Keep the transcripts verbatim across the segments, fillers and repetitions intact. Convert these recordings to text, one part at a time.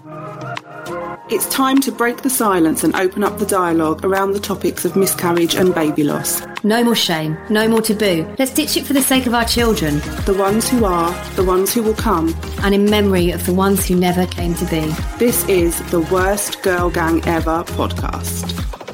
It's time to break the silence and open up the dialogue around the topics of miscarriage and baby loss. No more shame, no more taboo. Let's ditch it for the sake of our children. The ones who are, the ones who will come. And in memory of the ones who never came to be. This is the Worst Girl Gang Ever podcast.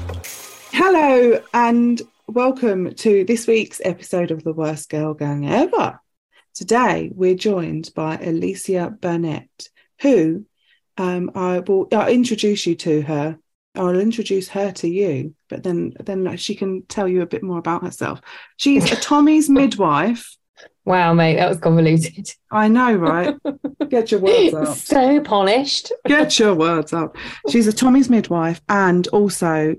Hello and welcome to this week's episode of the Worst Girl Gang Ever. Today we're joined by Alicia Burnett, who um, I will I'll introduce you to her. I'll introduce her to you, but then then she can tell you a bit more about herself. She's a Tommy's midwife. Wow, mate, that was convoluted. I know, right? Get your words out. So polished. Get your words out. She's a Tommy's midwife, and also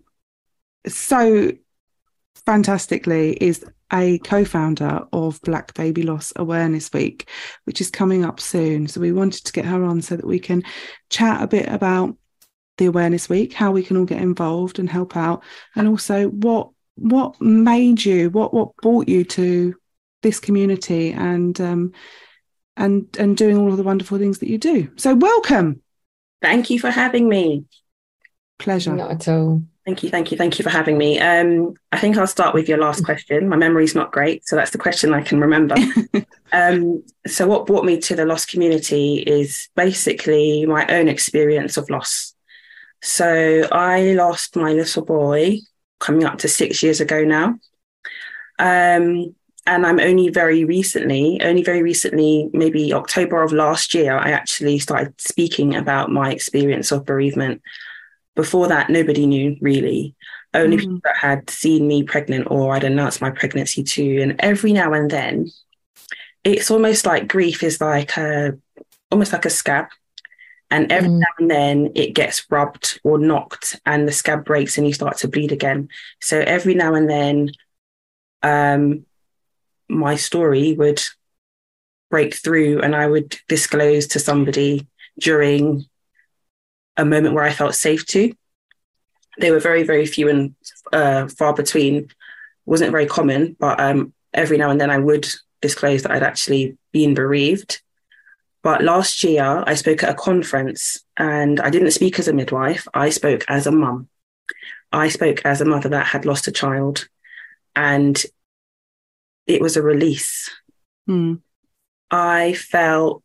so fantastically is a co-founder of Black Baby Loss Awareness Week, which is coming up soon. So we wanted to get her on so that we can chat a bit about the Awareness Week, how we can all get involved and help out, and also what what made you, what what brought you to this community and um and and doing all of the wonderful things that you do. So welcome. Thank you for having me. Pleasure. Not at all. Thank you, thank you, thank you for having me. Um, I think I'll start with your last question. My memory's not great, so that's the question I can remember. um, so what brought me to the loss community is basically my own experience of loss. So I lost my little boy coming up to six years ago now. Um, and I'm only very recently, only very recently, maybe October of last year, I actually started speaking about my experience of bereavement. Before that, nobody knew really. Only mm. people that had seen me pregnant or I'd announced my pregnancy to. And every now and then, it's almost like grief is like a, almost like a scab. And every mm. now and then it gets rubbed or knocked and the scab breaks and you start to bleed again. So every now and then, um, my story would break through and I would disclose to somebody during a moment where I felt safe to. They were very, very few and uh, far between. Wasn't very common, but um, every now and then I would disclose that I'd actually been bereaved. But last year I spoke at a conference and I didn't speak as a midwife. I spoke as a mum. I spoke as a mother that had lost a child, and it was a release. Hmm. I felt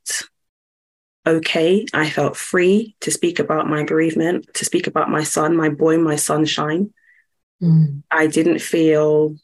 okay. I felt free to speak about my bereavement, to speak about my son, my boy, my sunshine. Mm. I didn't feel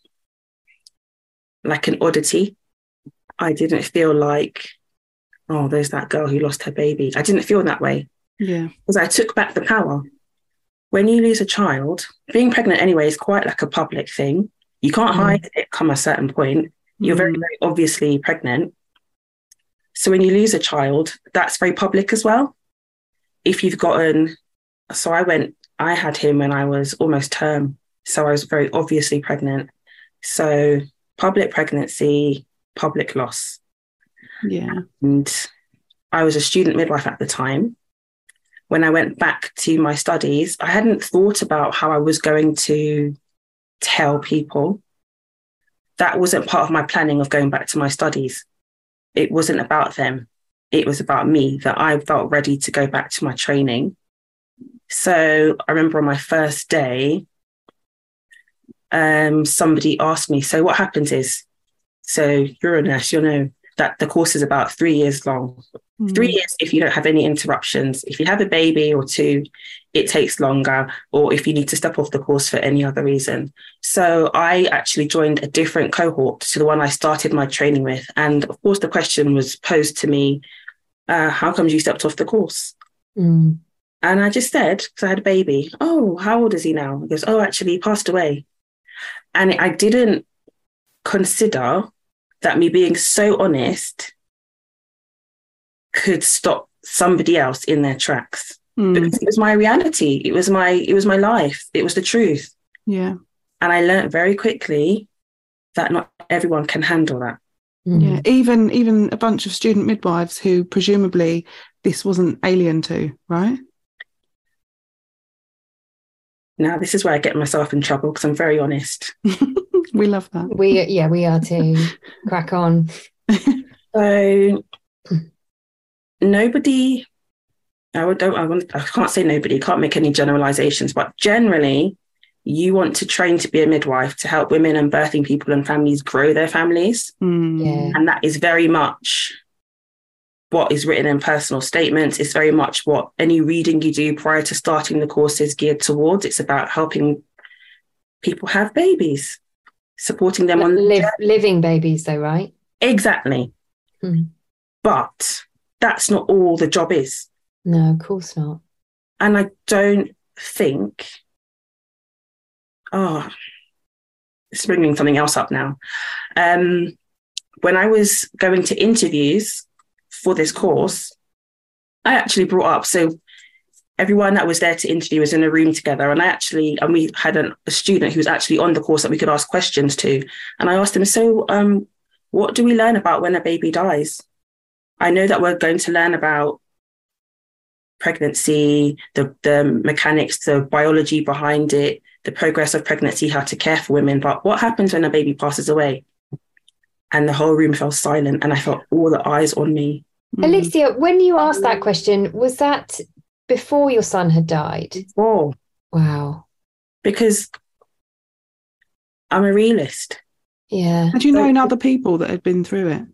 like an oddity. I didn't feel like, oh, there's that girl who lost her baby. I didn't feel that way. Yeah. Because I took back the power. When you lose a child, being pregnant anyway is quite like a public thing. You can't mm. hide it come a certain point. You're mm. very, very obviously pregnant. So when you lose a child, that's very public as well. If you've gotten, so I went, I had him when I was almost term. So I was very obviously pregnant. So public pregnancy, public loss. Yeah. And I was a student midwife at the time. When I went back to my studies, I hadn't thought about how I was going to tell people. That wasn't part of my planning of going back to my studies. It wasn't about them. It was about me, that I felt ready to go back to my training. So I remember on my first day, um, somebody asked me, so what happens is, so you're a nurse, you'll know that the course is about three years long. Mm. Three years if you don't have any interruptions. If you have a baby or two, it takes longer, or if you need to step off the course for any other reason. So I actually joined a different cohort to the one I started my training with. And of course, the question was posed to me, uh, how come you stepped off the course? Mm. And I just said, because I had a baby, oh, how old is he now? He goes, oh, actually, he passed away. And I didn't consider that me being so honest could stop somebody else in their tracks. Mm. Because it was my reality. It was my, it was my life. It was the truth. Yeah. And I learned very quickly that not everyone can handle that. Mm. Yeah. Even, even a bunch of student midwives who presumably this wasn't alien to, right? Now, this is where I get myself in trouble because I'm very honest. We love that. We, yeah, we are too. Crack on. So nobody I would don't I want I can't say nobody, can't make any generalizations, but generally you want to train to be a midwife to help women and birthing people and families grow their families. Mm. Yeah. And that is very much what is written in personal statements. It's very much what any reading you do prior to starting the course is geared towards. It's about helping people have babies, supporting them on Live, living babies though, right? Exactly. Mm. But that's not all the job is. No, of course not. And I don't think, oh, it's bringing something else up now. Um, when I was going to interviews for this course, I actually brought up, so everyone that was there to interview was in a room together. And I actually, and we had an, a student who was actually on the course that we could ask questions to. And I asked him, so um, what do we learn about when a baby dies? I know that we're going to learn about pregnancy, the, the mechanics, the biology behind it, the progress of pregnancy, how to care for women. But what happens when a baby passes away? And the whole room fell silent and I felt all the eyes on me. Mm. Alicia, when you asked that question, was that before your son had died? Oh, Wow. because I'm a realist. Yeah. Had you known other people that had been through it?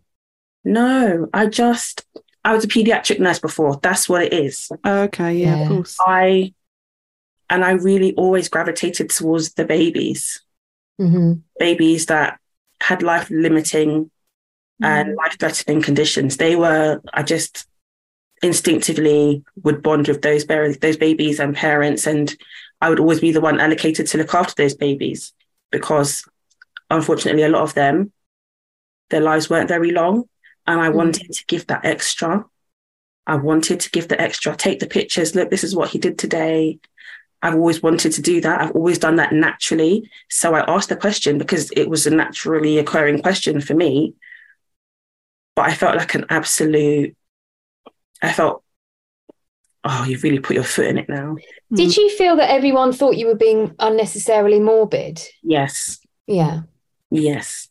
No, I just, I was a pediatric nurse before. That's what it is. Okay, yeah, Yeah. of course. I, and I really always gravitated towards the babies, Mm-hmm. babies that had life limiting and life threatening conditions. They were, I just instinctively would bond with those, those babies and parents. And I would always be the one allocated to look after those babies because unfortunately, a lot of them, their lives weren't very long. And I wanted to give that extra. I wanted to give the extra, take the pictures. Look, this is what he did today. I've always wanted to do that. I've always done that naturally. So I asked the question because it was a naturally occurring question for me. But I felt like an absolute, I felt, oh, you've really put your foot in it now. Did you feel that everyone thought you were being unnecessarily morbid? Yes. Yeah. Yes.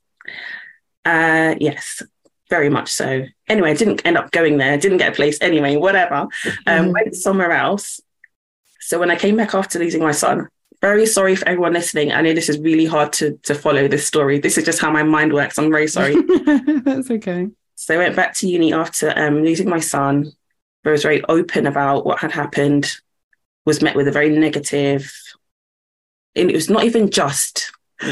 Uh, yes, very much so. Anyway, I didn't end up going there. Didn't get a place anyway, whatever. Um, Mhm. Went somewhere else. So when I came back after losing my son, very sorry for everyone listening. I know this is really hard to, to follow this story. This is just how my mind works. I'm very sorry. That's okay. So I went back to uni after um, losing my son. I was very open about what had happened, was met with a very negative, and it was not even just,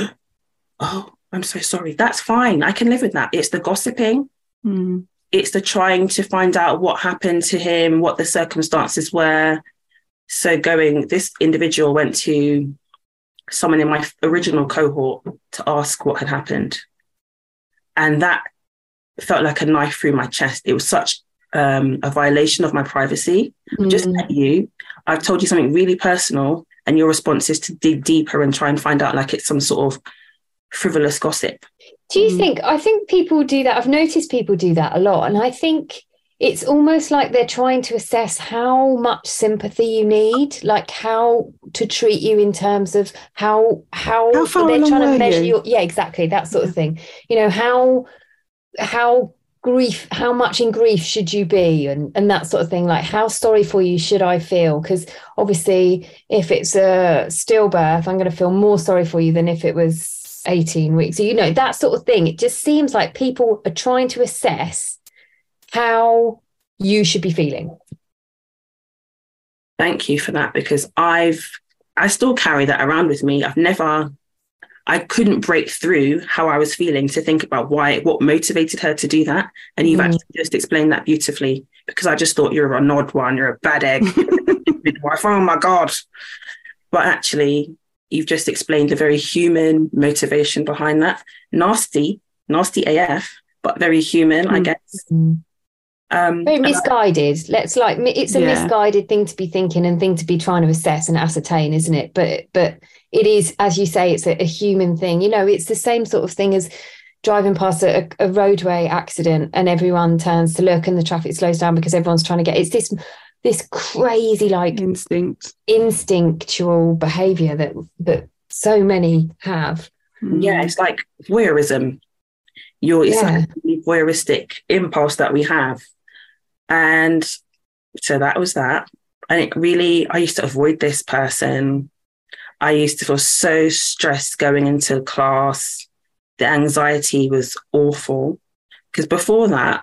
oh, I'm so sorry. That's fine. I can live with that. It's the gossiping. Mm. It's the trying to find out what happened to him, what the circumstances were. So going, this individual went to someone in my original cohort to ask what had happened. And that felt like a knife through my chest. It was such um, a violation of my privacy. Mm. Just met you. I've told you something really personal and your response is to dig deeper and try and find out like it's some sort of frivolous gossip. Do you Mm. think, I think people do that. I've noticed people do that a lot. And I think it's almost like they're trying to assess how much sympathy you need, like how to treat you in terms of how, how, How far they're along trying were to measure you? your, yeah, exactly. That sort of thing. You know, how, how grief, how much in grief should you be? And, and that sort of thing, like how sorry for you should I feel? Because obviously if it's a stillbirth, I'm going to feel more sorry for you than if it was eighteen weeks. So, you know, that sort of thing. It just seems like people are trying to assess how you should be feeling. Thank you for that, because I've, I still carry that around with me. I've never, I couldn't break through how I was feeling to think about why, what motivated her to do that. And you've Mm. actually just explained that beautifully, because I just thought you're an odd one, you're a bad egg. Midwife, oh my God. But actually, you've just explained the very human motivation behind that. Nasty, nasty A F, but very human, I Mm. guess. Mm. Um, Very and I- misguided. Let's like, it's a Yeah. misguided thing to be thinking and thing to be trying to assess and ascertain, isn't it? But, but it is, as you say, it's a, a human thing. You know, it's the same sort of thing as driving past a, a roadway accident and everyone turns to look and the traffic slows down because everyone's trying to get, it's this, this crazy, like Instinct. instinctual behavior that, that so many have. Mm. yeah, it's like voyeurism. You're, it's Yeah. like a voyeuristic impulse that we have. And so that was that. And it really, I used to avoid this person. I used to feel so stressed going into class. The anxiety was awful. Because before that,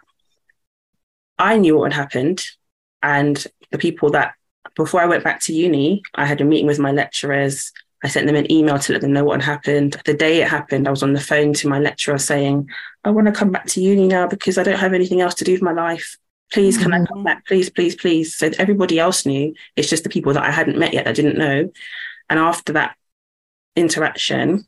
I knew what had happened. And the people that, before I went back to uni, I had a meeting with my lecturers. I sent them an email to let them know what had happened. The day it happened, I was on the phone to my lecturer saying, I want to come back to uni now because I don't have anything else to do with my life. Please, can mm-hmm. I come back? Please, please, please. So everybody else knew. It's just the people that I hadn't met yet that didn't know. And after that interaction,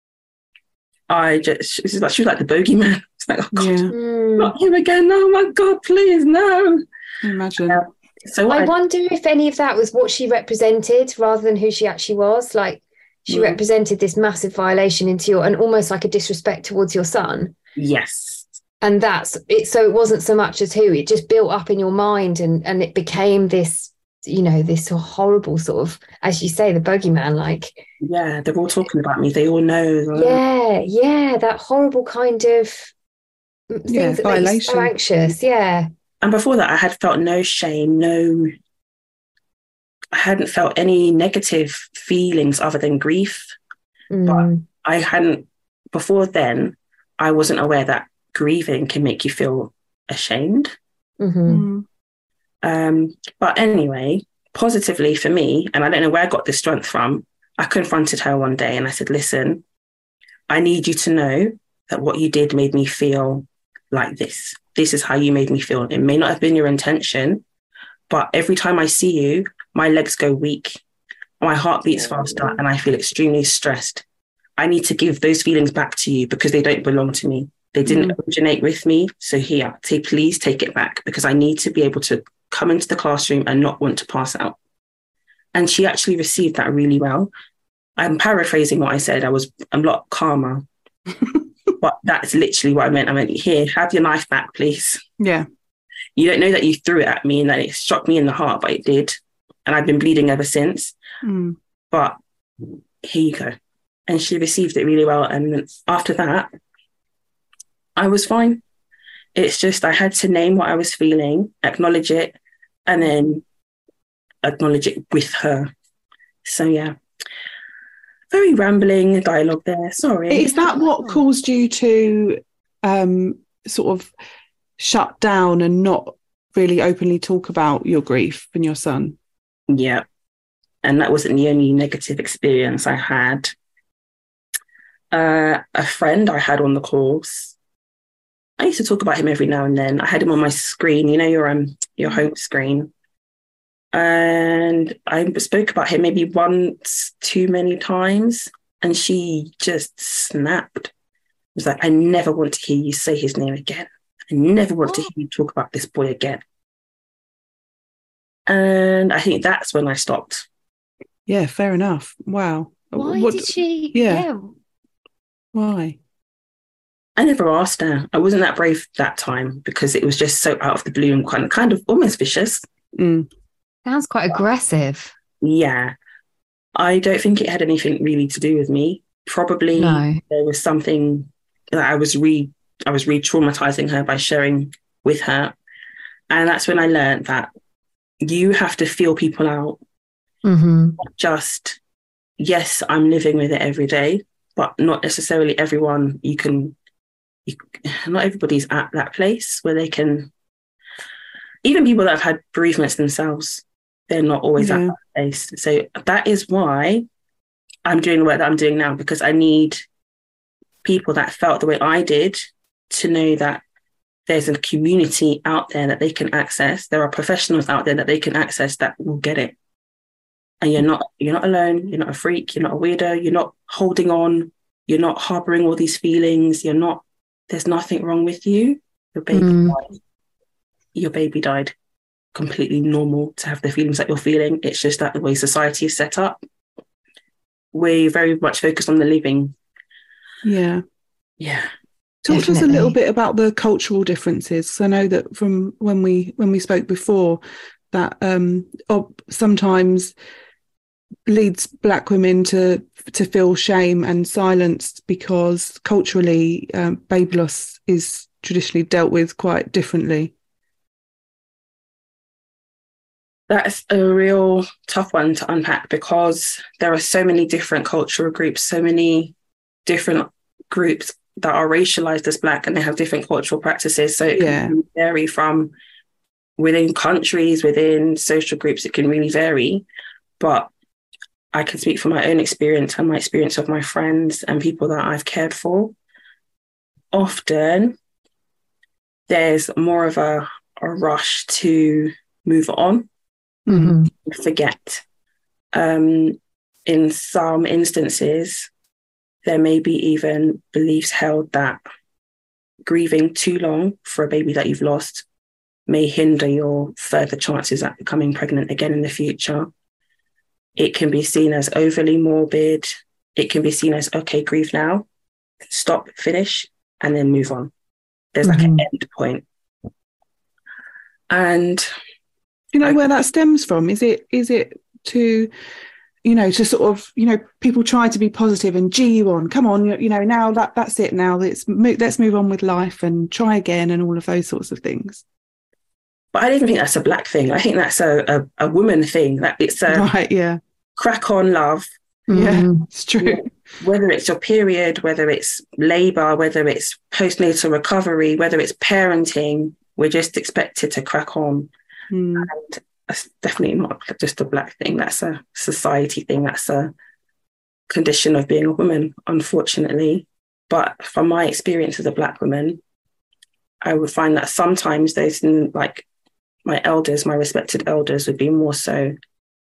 I just, she was like, she was like the bogeyman. It's like, oh God, yeah. not him again. Oh my God, please, no. Imagine. Uh, so I, I wonder if any of that was what she represented rather than who she actually was. Like she mm. represented this massive violation into your, and almost like a disrespect towards your son. Yes. And that's it. So it wasn't so much as who, it just built up in your mind, and, and it became this, you know, this horrible sort of, as you say, the bogeyman, like. Yeah, they're all talking about me. They all know. Right? Yeah, yeah, that horrible kind of things yeah, that make you so anxious. Yeah. And before that, I had felt no shame, no, I hadn't felt any negative feelings other than grief. Mm. But I hadn't, before then, I wasn't aware that grieving can make you feel ashamed. Mm-hmm. Um, but anyway, positively for me, and I don't know where I got this strength from, I confronted her one day and I said, listen, I need you to know that what you did made me feel like this. This is how you made me feel. It may not have been your intention, but every time I see you, my legs go weak, my heart beats faster, and I feel extremely stressed. I need to give those feelings back to you because they don't belong to me. They didn't mm. originate with me. So here, say, please take it back because I need to be able to come into the classroom and not want to pass out. And she actually received that really well. I'm paraphrasing what I said. I was a lot calmer. But that's literally what I meant. I meant, here, have your knife back, please. Yeah. You don't know that you threw it at me and that it struck me in the heart, but it did. And I've been bleeding ever since. Mm. But here you go. And she received it really well. And after that, I was fine. It's just I had to name what I was feeling, acknowledge it, and then acknowledge it with her. So, yeah. Very rambling dialogue there. Sorry. Is that what caused you to um, sort of shut down and not really openly talk about your grief and your son? Yeah. And that wasn't the only negative experience I had. Uh, a friend I had on the course, I used to talk about him every now and then. I had him on my screen, you know, your um, your home screen. And I spoke about him maybe once too many times, and she just snapped. It was like, I never want to hear you say his name again. I never want oh. to hear you talk about this boy again. And I think that's when I stopped. Yeah, fair enough. Wow. Why what, did she? Yeah. yeah. Why? I never asked her. I wasn't that brave that time because it was just so out of the blue and kind of, kind of almost vicious. Mm. Sounds quite aggressive. Yeah. I don't think it had anything really to do with me. Probably no. There was something that I was re I was re-traumatizing her by sharing with her. And that's when I learned that you have to feel people out. Mm-hmm. Not just, yes, I'm living with it every day, but not necessarily everyone you can, you, not everybody's at that place where they can, even people that have had bereavements themselves, they're not always yeah. at that place. So that is why I'm doing the work that I'm doing now, because I need people that felt the way I did to know that there's a community out there that they can access. There are professionals out there that they can access that will get it. And you're not, you're not alone. You're not a freak. You're not a weirdo. You're not holding on. You're not harboring all these feelings. You're not, there's nothing wrong with you. Your baby mm. died. Your baby died. Completely normal to have the feelings that you're feeling. It's just that the way society is set up, we're very much focused on the living. Yeah. Yeah. Talk Definitely. to us a little bit about the cultural differences. I know that from when we when we spoke before that um, sometimes leads Black women to to feel shame and silenced because culturally um, baby loss is traditionally dealt with quite differently. That's a real tough one to unpack because there are so many different cultural groups, so many different groups that are racialized as Black, and they have different cultural practices. So it Yeah. can vary from within countries, within social groups, it can really vary. But I can speak from my own experience and my experience of my friends and people that I've cared for. Often there's more of a, a rush to move on, Mm-hmm. forget. Um, in some instances, there may be even beliefs held that grieving too long for a baby that you've lost may hinder your further chances at becoming pregnant again in the future. It can be seen as overly morbid. It can be seen as, okay, grieve now, stop, finish, and then move on. There's like Mm-hmm. an end point. And Do you know I- where that stems from? Is it is it to, you know, to sort of, you know, people try to be positive and gee you on, come on, you, you know, now that that's it. Now let's move, let's move on with life and try again and all of those sorts of things. But I don't even think that's a Black thing. I think that's a, a, a woman thing. That it's a Right? Yeah, crack on love, yeah, Mm-hmm. it's true. whether it's your period, whether it's labour, whether it's postnatal recovery, whether it's parenting, we're just expected to crack on. Mm. And that's definitely not just a Black thing. That's a society thing. That's a condition of being a woman, unfortunately. But from my experience as a Black woman, I would find that sometimes there's like my elders, my respected elders would be more so.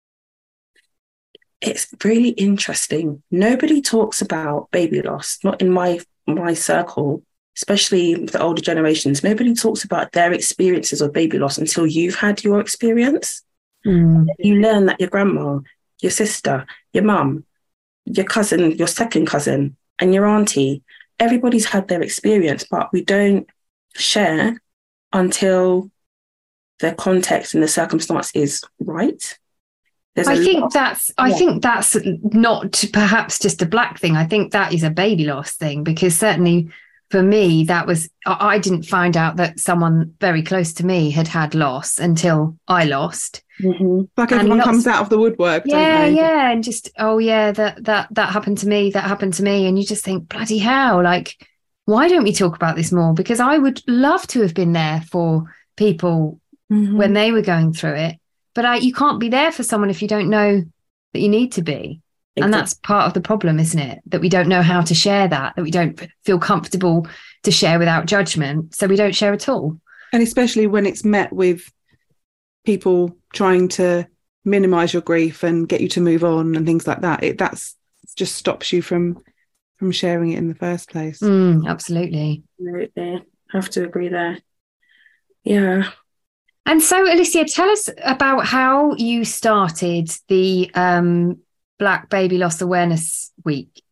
It's really interesting. Nobody talks about baby loss, not in my my circle, especially the older generations. Nobody talks about their experiences of baby loss until you've had your experience. Mm-hmm. You learn that your grandma, your sister, your mum, your cousin, your second cousin, and your auntie, everybody's had their experience, but we don't share until the context and the circumstance is right. There's I a think lot- that's I Yeah. think that's not perhaps just a Black thing. I think that is a baby loss thing, because certainly for me, that was I I didn't find out that someone very close to me had had loss until I lost. Mhm. Like And everyone lots- comes out of the woodwork, Yeah, don't they? yeah, and just oh yeah, that that that happened to me. That happened to me, and you just think bloody hell, like why don't we talk about this more? Because I would love to have been there for people Mhm. when they were going through it. But I, you can't be there for someone if you don't know that you need to be. And that's part of the problem, isn't it? That we don't know how to share that, that we don't feel comfortable to share without judgment. So we don't share at all. And especially when it's met with people trying to minimize your grief and get you to move on and things like that, it that's just stops you from from sharing it in the first place. Mm, absolutely. Absolutely. Have to agree there. Yeah. And so, Alicia, tell us about how you started the um, Black Baby Loss Awareness Week.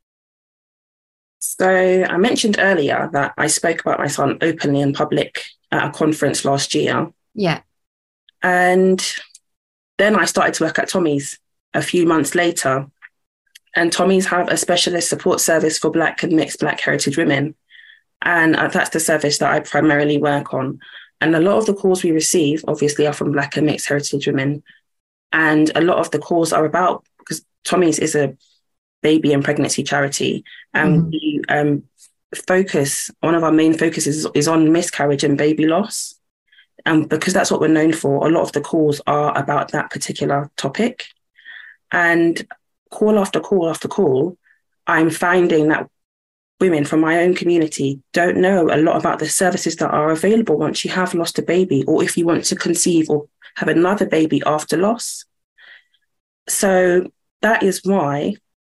So I mentioned earlier that I spoke about my son openly in public at a conference last year. Yeah. And then I started to work at Tommy's a few months later. And Tommy's have a specialist support service for Black and mixed Black heritage women. And that's the service that I primarily work on. And a lot of the calls we receive, obviously, are from Black and mixed heritage women. And a lot of the calls are about, because Tommy's is a baby and pregnancy charity. And Mhm. we um, focus, one of our main focuses is, is on miscarriage and baby loss. And because that's what we're known for, a lot of the calls are about that particular topic. And call after call after call, I'm finding that women from my own community don't know a lot about the services that are available once you have lost a baby, or if you want to conceive or have another baby after loss. So that is why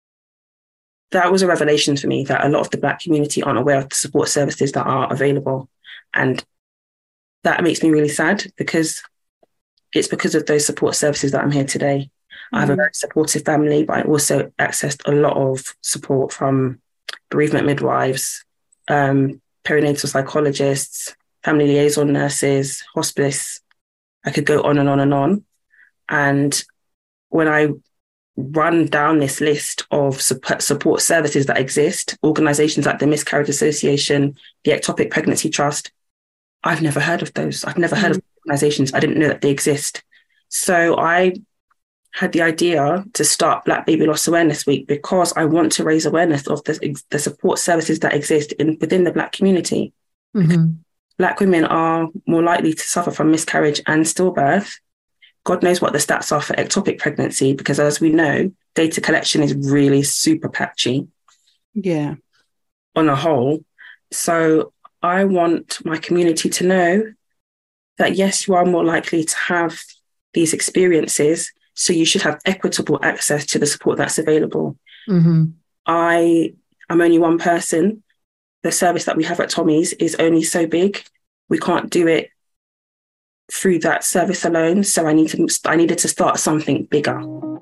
that was a revelation for me, that a lot of the Black community aren't aware of the support services that are available. And that makes me really sad, because it's because of those support services that I'm here today. I have a very supportive family, but I also accessed a lot of support from bereavement midwives, um, perinatal psychologists, family liaison nurses, hospice. I could go on and on and on. And when I run down this list of support services that exist, organisations like the Miscarriage Association, the Ectopic Pregnancy Trust, I've never heard of those. I've never heard of organisations. I didn't know that they exist. So I had the idea to start Black Baby Loss Awareness Week because I want to raise awareness of the, the support services that exist in, within the Black community. Mm-hmm. Black women are more likely to suffer from miscarriage and stillbirth. God knows what the stats are for ectopic pregnancy, because as we know, data collection is really super patchy. Yeah. On a whole. So I want my community to know that, yes, you are more likely to have these experiences, so you should have equitable access to the support that's available. Mm-hmm. I am only one person. The service that we have at Tommy's is only so big. We can't do it through that service alone. So I need to, I needed to start something bigger.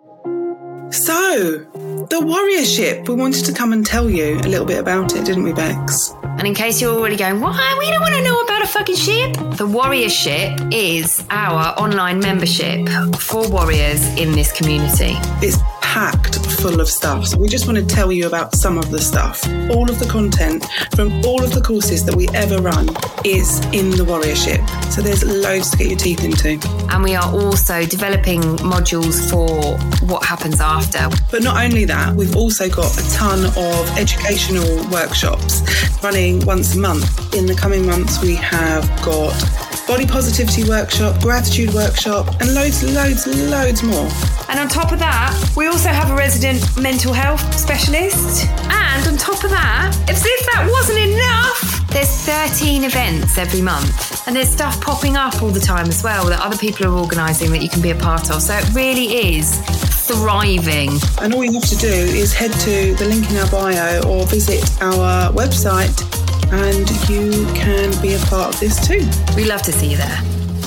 So, the Warriorship, we wanted to come and tell you a little bit about it, didn't we, Bex? And in case you're already going, why? We don't want to know about a fucking ship. The Warriorship is our online membership for warriors in this community. It's packed full of stuff. So we just want to tell you about some of the stuff. All of the content from all of the courses that we ever run is in the Warriorship. So there's loads to get your teeth into. And we are also developing modules for what happens after. But not only that, we've also got a ton of educational workshops running once a month. In the coming months, we have got body positivity workshop, gratitude workshop, and loads, loads, loads more. And on top of that, we also have a resident mental health specialist. And on top of that, as if that wasn't enough, there's thirteen events every month. And there's stuff popping up all the time as well that other people are organising that you can be a part of. So it really is thriving. And all you have to do is head to the link in our bio or visit our website and you can be a part of this too. We love to see you there.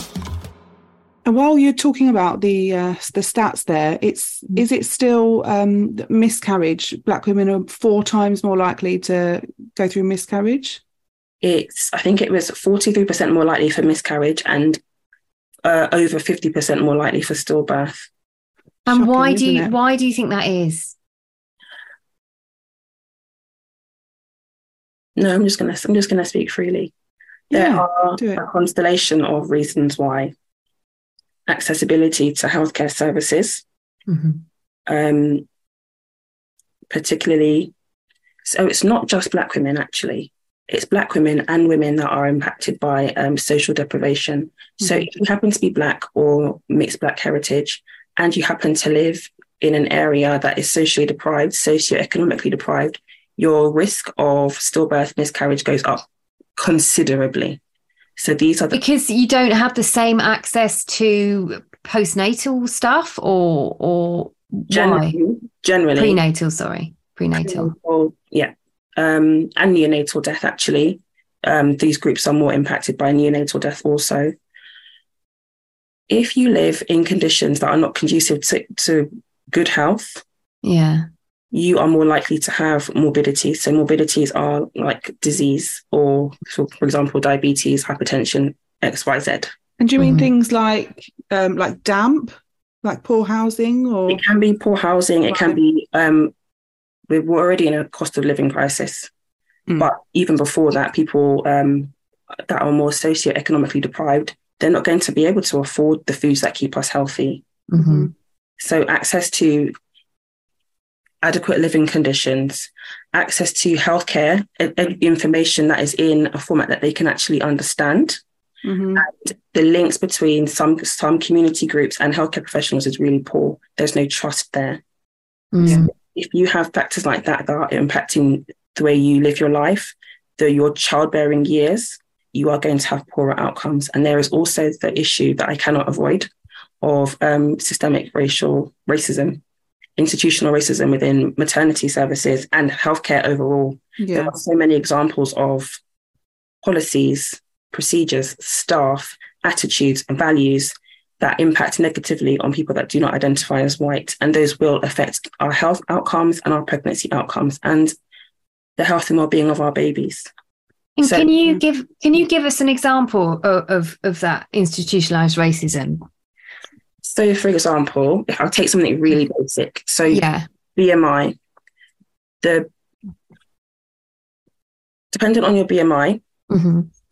And while you're talking about the uh, the stats there, it's is it still um, miscarriage? Black women are four times more likely to go through miscarriage? It's, I think it was forty-three percent more likely for miscarriage and uh, over fifty percent more likely for stillbirth. And Shocking, why do isn't you it? why do you think that is? No, I'm just gonna I'm just gonna speak freely. There Yeah, are do it. a constellation of reasons why. Accessibility to healthcare services, Mm-hmm. um, particularly. So it's not just Black women, actually. It's Black women and women that are impacted by um, social deprivation. So if you happen to be Black or mixed Black heritage, and you happen to live in an area that is socially deprived, socioeconomically deprived, your risk of stillbirth, miscarriage goes up considerably. So these are the... Because you don't have the same access to postnatal stuff or or generally, why? generally Prenatal, sorry. Prenatal. Prenatal, yeah. Um, and neonatal death, actually. Um, these groups are more impacted by neonatal death also. If you live in conditions that are not conducive to, to good health, Yeah. you are more likely to have morbidity. So morbidities are like disease or, for, for example, diabetes, hypertension, X, Y, Z. And do you mean Mhm. things like um, like damp, like poor housing, or It can be poor housing. It can Right. be, um, we're already in a cost of living crisis. Mm. But even before that, people um, that are more socioeconomically deprived, they're not going to be able to afford the foods that keep us healthy. Mm-hmm. So access to adequate living conditions, access to healthcare, and, and information that is in a format that they can actually understand. Mhm. And the links between some some community groups and healthcare professionals is really poor. There's no trust there. Mm. If you have factors like that that are impacting the way you live your life, the your childbearing years, you are going to have poorer outcomes. And there is also the issue that I cannot avoid of um, systemic racial racism, institutional racism within maternity services and healthcare overall. There Yeah. are so many examples of policies, procedures, staff, attitudes, and values that impact negatively on people that do not identify as white. And those will affect our health outcomes and our pregnancy outcomes and the health and well-being of our babies. And So- can you give can you give us an example of, of, of that institutionalized racism? So, for example, if I'll take something really basic. So Yeah. B M I, the dependent on your B M I, Mm-hmm.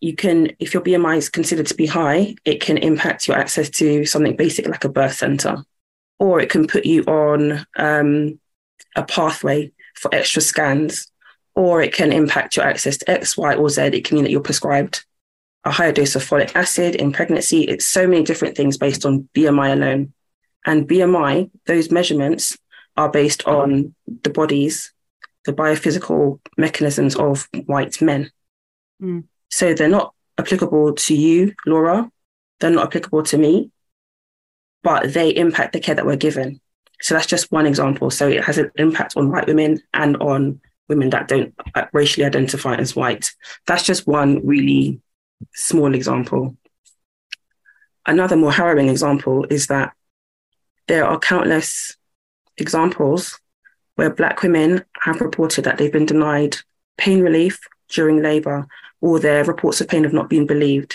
you can, if your B M I is considered to be high, it can impact your access to something basic like a birth center, or it can put you on um, a pathway for extra scans, or it can impact your access to X, Y, or Z. It can mean that you're prescribed a higher dose of folic acid in pregnancy. It's so many different things based on B M I alone. And B M I, those measurements are based on the bodies, the biophysical mechanisms of white men. Mm. So they're not applicable to you, Laura. They're not applicable to me, but they impact the care that we're given. So that's just one example. So it has an impact on white women and on women that don't racially identify as white. That's just one really small example. Another more harrowing example is that there are countless examples where Black women have reported that they've been denied pain relief during labour, or their reports of pain have not been believed.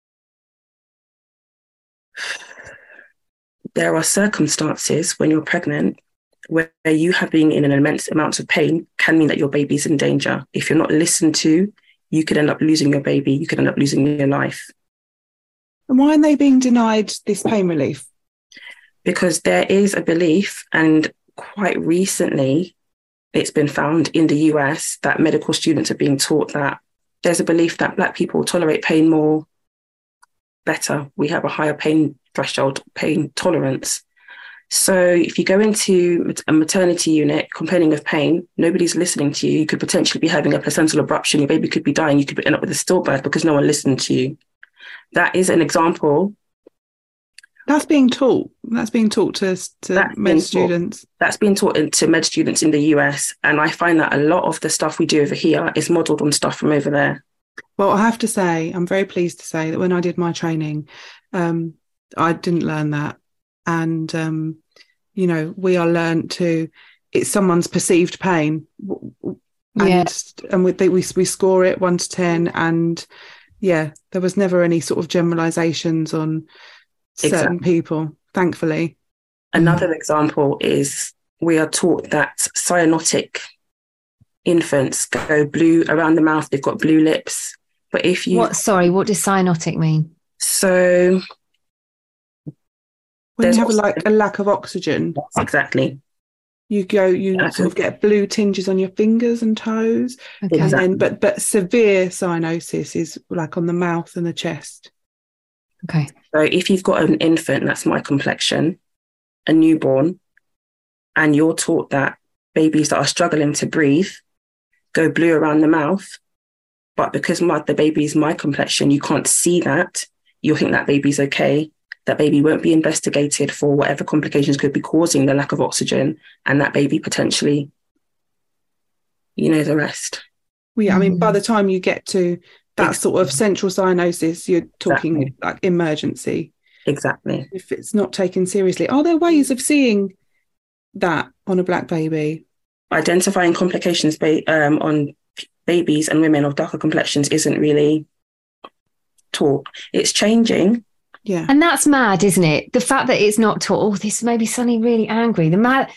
There are circumstances when you're pregnant where you having in an immense amount of pain can mean that your baby's in danger. If you're not listened to, you could end up losing your baby. You could end up losing your life. And why are they being denied this pain relief? Because there is a belief, and quite recently it's been found in the U S that medical students are being taught that there's a belief that Black people tolerate pain more better. We have a higher pain threshold, pain tolerance. So if you go into a maternity unit complaining of pain, nobody's listening to you. You could potentially be having a placental abruption. Your baby could be dying. You could end up with a stillbirth because no one listened to you. That is an example. That's being taught. That's being taught to, to med students. That's being taught to med students in the U S. And I find that a lot of the stuff we do over here is modelled on stuff from over there. Well, I have to say, I'm very pleased to say that when I did my training, um, I didn't learn that. And, um, you know, we are learned to, it's someone's perceived pain. And, yeah. and we, we, we score it one to ten. And yeah, there was never any sort of generalizations on certain exactly. people, thankfully. Another example is we are taught that cyanotic infants go blue around the mouth. They've got blue lips. But if you... What? Sorry, what does cyanotic mean? So... When you have also, like a lack of oxygen. Exactly. You go, you exactly. sort of get blue tinges on your fingers and toes. Okay. And then, but, but severe cyanosis is like on the mouth and the chest. Okay. So if you've got an infant that's my complexion, a newborn, and you're taught that babies that are struggling to breathe go blue around the mouth, but because my, the baby's my complexion, you can't see that, you'll think that baby's okay. That baby won't be investigated for whatever complications could be causing the lack of oxygen, and that baby potentially, you know, the rest. Well, yeah, I mean, by the time you get to that exactly. sort of central cyanosis, you're talking exactly. like emergency. Exactly. If it's not taken seriously. Are there ways of seeing that on a Black baby? Identifying complications ba- um, on babies and women of darker complexions isn't really taught. It's changing. Yeah. And that's mad, isn't it? The fact that it's not taught. Oh, this made me suddenly really angry. The mad,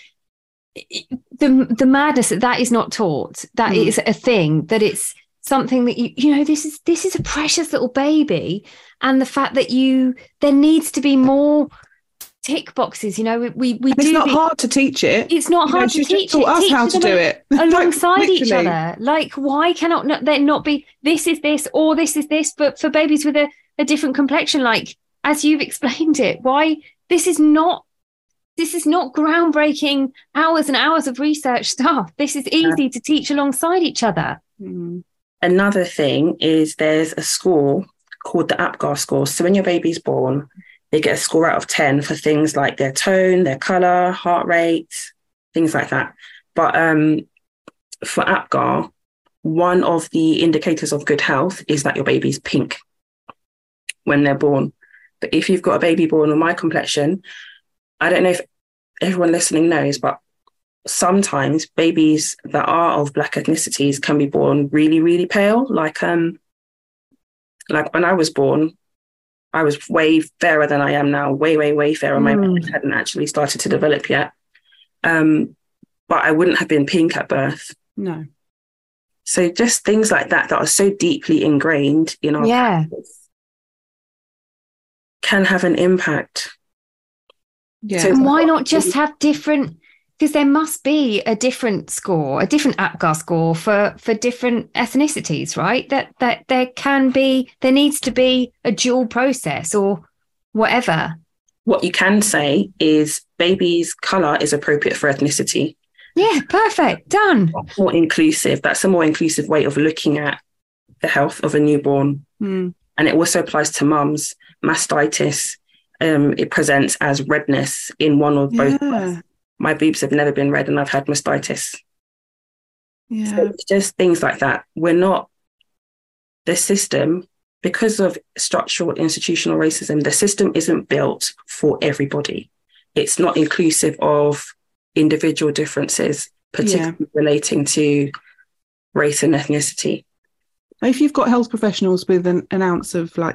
the the madness that that is not taught. That mm. is a thing. That it's something that you you know. This is this is a precious little baby, and the fact that you there needs to be more tick boxes. You know, we we, we do. It's not the, hard to teach it. It's not you hard know, to teach taught it. us teach how to do it alongside like, each other. Like, why cannot not, there not be this is this or this is this? But for babies with a, a different complexion, like. As you've explained it, why this is not this is not groundbreaking hours and hours of research stuff. This is easy yeah. to teach alongside each other. Mm. Another thing is there's a score called the APGAR score. So when your baby's born, they get a score out of ten for things like their tone, their colour, heart rate, things like that. But um, for APGAR, one of the indicators of good health is that your baby's pink when they're born. But if you've got a baby born with my complexion, I don't know if everyone listening knows, but sometimes babies that are of Black ethnicities can be born really, really pale. Like um, like when I was born, I was way fairer than I am now, way, way, way fairer. Mm. My pigment hadn't actually started to develop yet. Um, but I wouldn't have been pink at birth. No. So just things like that that are so deeply ingrained in our Yeah. practice can have an impact. Yeah. So- And why not just have different, because there must be a different score, a different APGAR score for, for different ethnicities, right? That that there can be, there needs to be a dual process or whatever. What you can say is baby's colour is appropriate for ethnicity. Yeah, perfect. Done. More inclusive. That's a more inclusive way of looking at the health of a newborn. Mm. And it also applies to mums. Mastitis, um, it presents as redness in one or both. Yeah. My boobs have never been red and I've had mastitis. Yeah. So it's just things like that. We're not, the system, because of structural institutional racism, the system isn't built for everybody. It's not inclusive of individual differences, particularly yeah. relating to race and ethnicity. If you've got health professionals with an, an ounce of like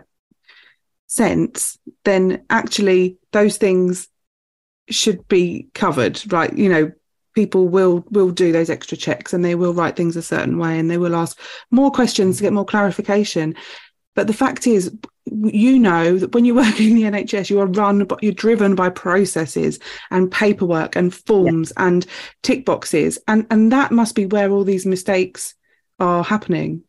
sense, then actually those things should be covered, right? You know, people will will do those extra checks and they will write things a certain way and they will ask more questions to get more clarification. But the fact is, you know that when you work in the N H S, you are run, but you're driven by processes and paperwork and forms yeah. and tick boxes, and and that must be where all these mistakes are happening.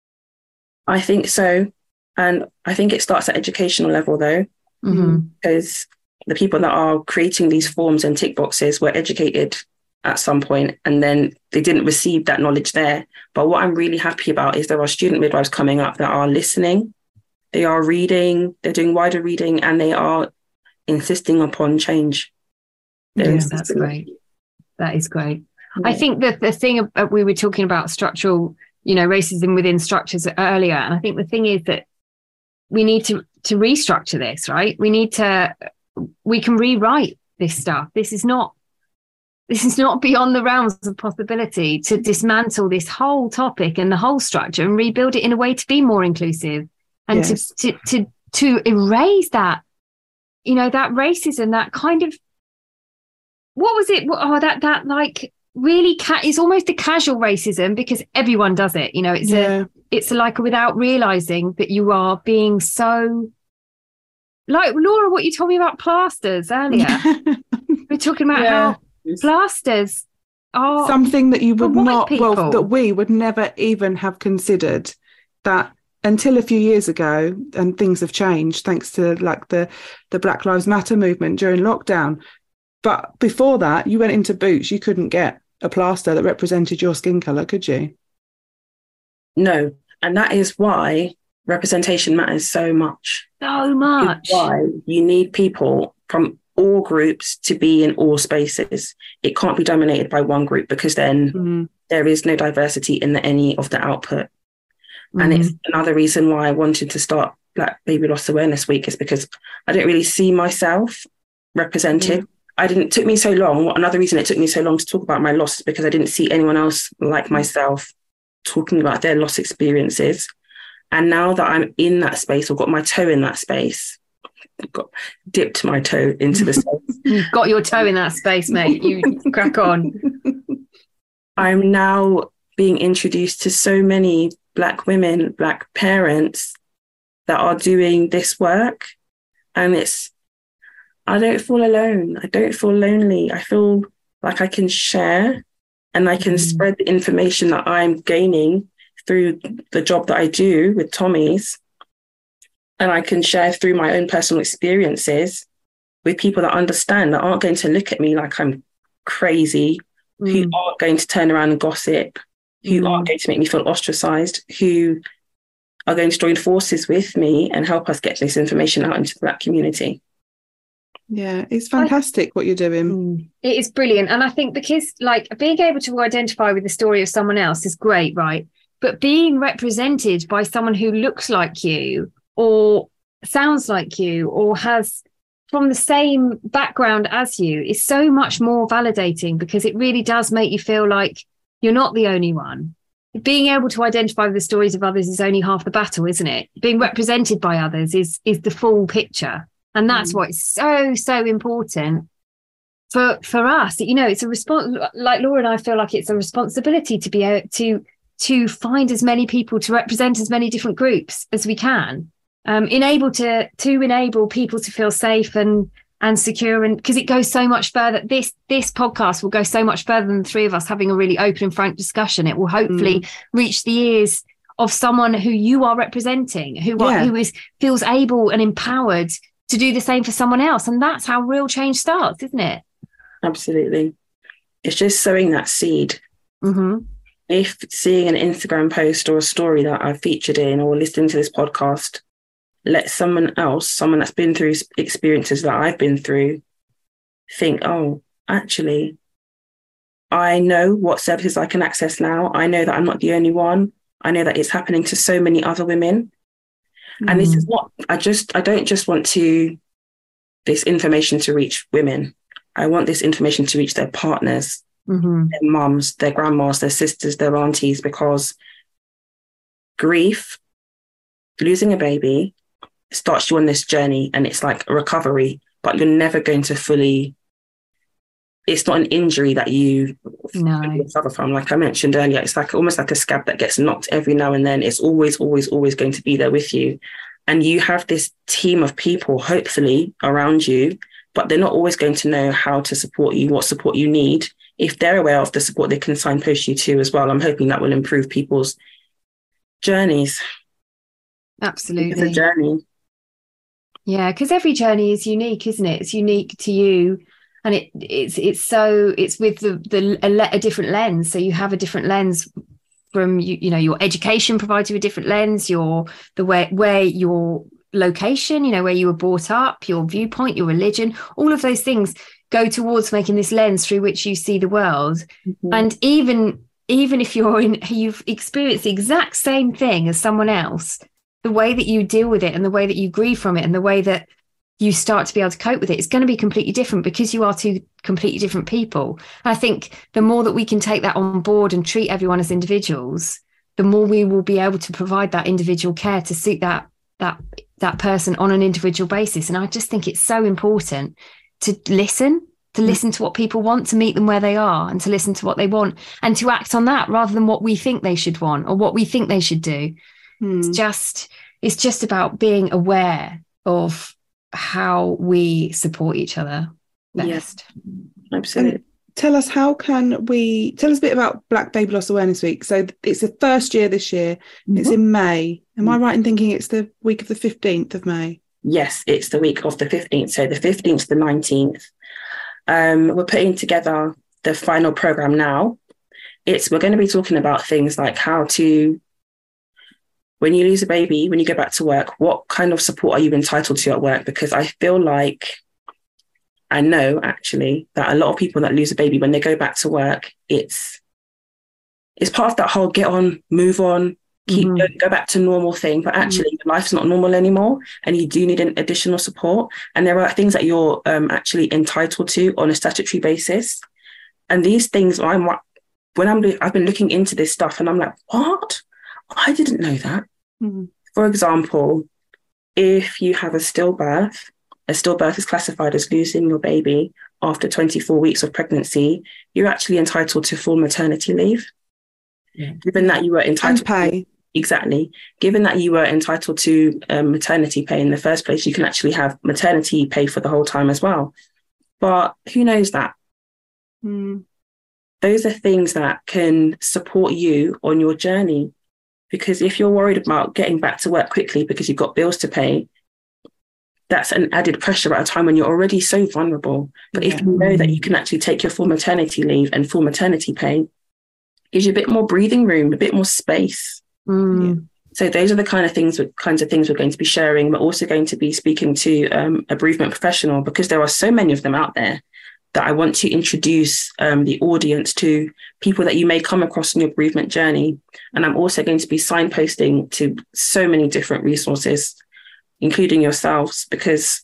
I think so, and I think it starts at educational level though, mm-hmm. because the people that are creating these forms and tick boxes were educated at some point and then they didn't receive that knowledge there. But what I'm really happy about is there are student midwives coming up that are listening, they are reading, they're doing wider reading, and they are insisting upon change. Yeah, that's great. That is great. Yeah. I think that the thing uh, we were talking about structural, you know, racism within structures earlier. And I think the thing is that we need to, to restructure this, right? We need to, we can rewrite this stuff. This is not, this is not beyond the realms of possibility to dismantle this whole topic and the whole structure and rebuild it in a way to be more inclusive and yes. to, to, to, to erase that, you know, that racism, that kind of, what was it? Oh, that, that like really, ca- it's almost a casual racism because everyone does it. You know, it's yeah. a, it's like without realizing that you are being so, like Laura, what you told me about plasters earlier. We're talking about yeah. how plasters are something that you would not, people. well, that we would never even have considered that until a few years ago, and things have changed thanks to like the, the Black Lives Matter movement during lockdown. But before that, you went into Boots, you couldn't get a plaster that represented your skin colour, could you? No. And that is why representation matters so much. So much. It's why you need people from all groups to be in all spaces. It can't be dominated by one group because then mm. there is no diversity in the, any of the output. Mm. And it's another reason why I wanted to start Black Baby Loss Awareness Week is because I didn't really see myself represented. Mm. I didn't, it took me so long. Another reason it took me so long to talk about my loss is because I didn't see anyone else like myself talking about their loss experiences. And now that I'm in that space or got my toe in that space, got dipped my toe into the space. You've got your toe in that space, mate. You crack on. I'm now being introduced to so many Black women, Black parents that are doing this work. And it's, I don't feel alone. I don't feel lonely. I feel like I can share and I can mm. spread the information that I'm gaining through the job that I do with Tommy's. And I can share through my own personal experiences with people that understand, that aren't going to look at me like I'm crazy, mm. who aren't going to turn around and gossip, who mm. aren't going to make me feel ostracized, who are going to join forces with me and help us get this information out into the Black community. Yeah, it's fantastic I, what you're doing. It is brilliant. And I think because like being able to identify with the story of someone else is great, right? But being represented by someone who looks like you or sounds like you or has from the same background as you is so much more validating because it really does make you feel like you're not the only one. Being able to identify with the stories of others is only half the battle, isn't it? Being represented by others is is the full picture. And that's mm. what's so, so important for for us. You know, it's a response, like Laura and I feel like it's a responsibility to be able to to find as many people to represent as many different groups as we can, um, enable to to enable people to feel safe and and secure, and because it goes so much further. This this podcast will go so much further than the three of us having a really open and frank discussion. It will hopefully mm. reach the ears of someone who you are representing, who yeah. are, who is feels able and empowered to do the same for someone else, and that's how real change starts, isn't it? Absolutely. It's just sowing that seed. Mm-hmm. If seeing an Instagram post or a story that I've featured in, or listening to this podcast, let someone else, someone that's been through experiences that I've been through, think, oh, actually, I know what services I can access now. I know that I'm not the only one. I know that it's happening to so many other women. Mm. And this is what I just, I don't just want to, this information to reach women. I want this information to reach their partners, mm-hmm. their mums, their grandmas, their sisters, their aunties, because grief, losing a baby, starts you on this journey, and it's like a recovery, but you're never going to fully, it's not an injury that you no. recover from. Like I mentioned earlier, it's like almost like a scab that gets knocked every now and then. It's always, always, always going to be there with you. And you have this team of people, hopefully, around you, but they're not always going to know how to support you, what support you need. If they're aware of the support, they can signpost you to as well. I'm hoping that will improve people's journeys. Absolutely. It's a journey. Yeah, because every journey is unique, isn't it? It's unique to you. And it it's it's so it's with the the a, a different lens. So you have a different lens from you, you know, your education provides you a different lens, your the way where your location, you know, where you were brought up, your viewpoint, your religion, all of those things go towards making this lens through which you see the world. Mm-hmm. And even even if you're in you've experienced the exact same thing as someone else, the way that you deal with it and the way that you grieve from it and the way that you start to be able to cope with it, it's going to be completely different because you are two completely different people. And I think the more that we can take that on board and treat everyone as individuals, the more we will be able to provide that individual care to suit that that that person on an individual basis. And I just think it's so important to listen, to mm. listen to what people want, to meet them where they are and to listen to what they want and to act on that rather than what we think they should want or what we think they should do. Mm. It's just it's just about being aware of how we support each other best. Yeah, absolutely. And tell us, how can we tell us a bit about Black Baby Loss Awareness Week? So it's the first year this year. Mm-hmm. It's in May. Am mm-hmm. I right in thinking it's the week of the fifteenth of May? Yes, it's the week of the fifteenth. So the fifteenth to the nineteenth. Um, we're putting together the final program now. It's we're going to be talking about things like how to, when you lose a baby, when you go back to work, what kind of support are you entitled to at work? Because I feel like, I know actually that a lot of people that lose a baby, when they go back to work, it's it's part of that whole get on, move on, keep mm-hmm. go, go back to normal thing. But actually, mm-hmm. life's not normal anymore, and you do need an additional support. And there are things that you're um, actually entitled to on a statutory basis. And these things, I'm when I'm I've been looking into this stuff, and I'm like, what? I didn't know that. Mm-hmm. For example, if you have a stillbirth, a stillbirth is classified as losing your baby after twenty-four weeks of pregnancy, you're actually entitled to full maternity leave. Yeah. Given that you were entitled and pay. To, exactly. Given that you were entitled to um, maternity pay in the first place, you can actually have maternity pay for the whole time as well. But who knows that? Mm. Those are things that can support you on your journey. Because if you're worried about getting back to work quickly because you've got bills to pay, that's an added pressure at a time when you're already so vulnerable. But yeah. if you know that you can actually take your full maternity leave and full maternity pay, gives you a bit more breathing room, a bit more space. Mm. Yeah. So those are the kind of things, kinds of things we're going to be sharing. We're also going to be speaking to um, a bereavement professional, because there are so many of them out there that I want to introduce um, the audience to, people that you may come across in your bereavement journey. And I'm also going to be signposting to so many different resources, including yourselves, because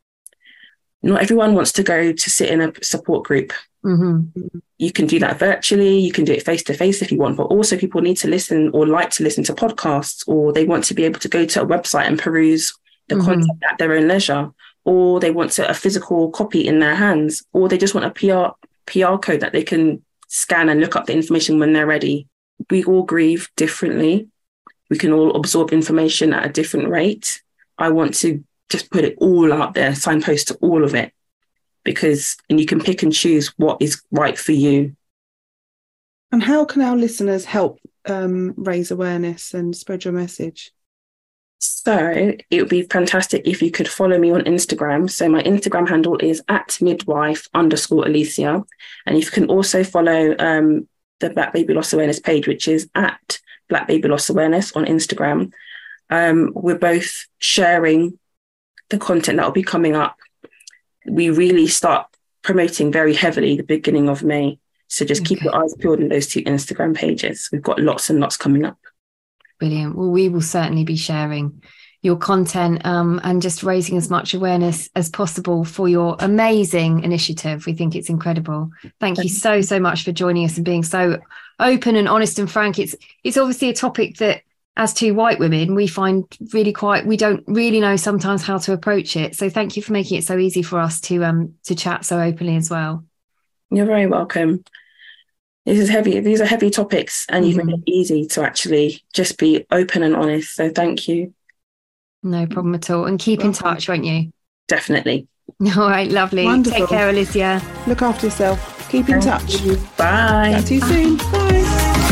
not everyone wants to go to sit in a support group. Mm-hmm. You can do that virtually, you can do it face-to-face if you want, but also people need to listen or like to listen to podcasts, or they want to be able to go to a website and peruse the mm-hmm. content at their own leisure, or they want to, a physical copy in their hands, or they just want a P R P R code that they can scan and look up the information when they're ready. we all grieve differently. We can all absorb information at a different rate. I want to just put it all out there, signpost to all of it, because and you can pick and choose what is right for you. And how can our listeners help um, raise awareness and spread your message? So it would be fantastic if you could follow me on Instagram. So my Instagram handle is at midwife underscore Alicia. And you can also follow um, the Black Baby Loss Awareness page, which is at Black Baby Loss Awareness on Instagram. Um, we're both sharing the content that will be coming up. We really start promoting very heavily the beginning of May. So just okay. keep your eyes peeled on those two Instagram pages. We've got lots and lots coming up. Brilliant. Well, we will certainly be sharing your content um, and just raising as much awareness as possible for your amazing initiative. We think it's incredible. Thank you so, so much for joining us and being so open and honest and frank. It's it's obviously a topic that, as two white women, we find really quite, we don't really know sometimes how to approach it. So thank you for making it so easy for us to um to chat so openly as well. You're very welcome. This is heavy. These are heavy topics, and you've made it easy to actually just be open and honest. So thank you. No problem at all. And keep in touch, won't you? Definitely. All right, lovely. Wonderful. Take care, Alicia. Look after yourself. Keep in Thank touch. you. Bye. Talk to you soon. Bye.